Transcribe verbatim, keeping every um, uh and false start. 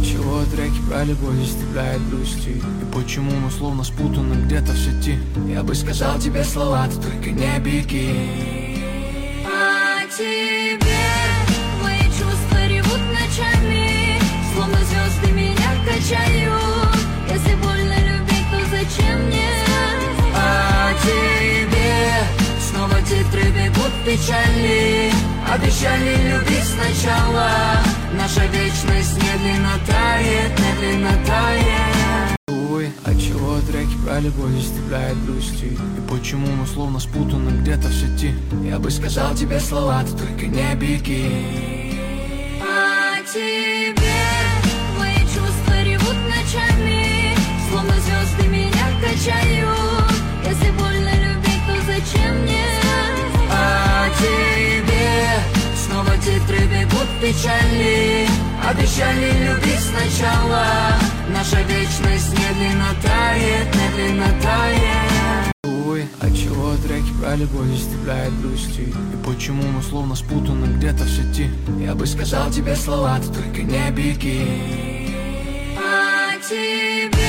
Отчего треки про любовь заставляют грустью? И почему мы словно спутаны где-то в сети? Я бы сказал тебе слова, ты только не беги. О тебе мои чувства ревут ночами, словно звезды меня качают. Если больно любить, то зачем мне? О тебе снова титры бегут печали. Обещали любить сначала. Наша вечность медленно тает, медленно тает. Увы, отчего треки про любовь заставляют грустью? И почему мы словно спутаны где-то в сети? Я бы сказал тебе слова, ты только не беги. О тебе мои чувства ревут ночами, словно звезды меня качают. Если больно любить, то зачем мне? О тебе снова титры бегут печали. Обещали любить сначала. Наша вечность медленно тает, медленно тает. Увы, отчего треки про любовь заставляют грустью? И почему мы словно спутаны где-то в сети? Я бы сказал тебе слова, ты только не беги. О тебе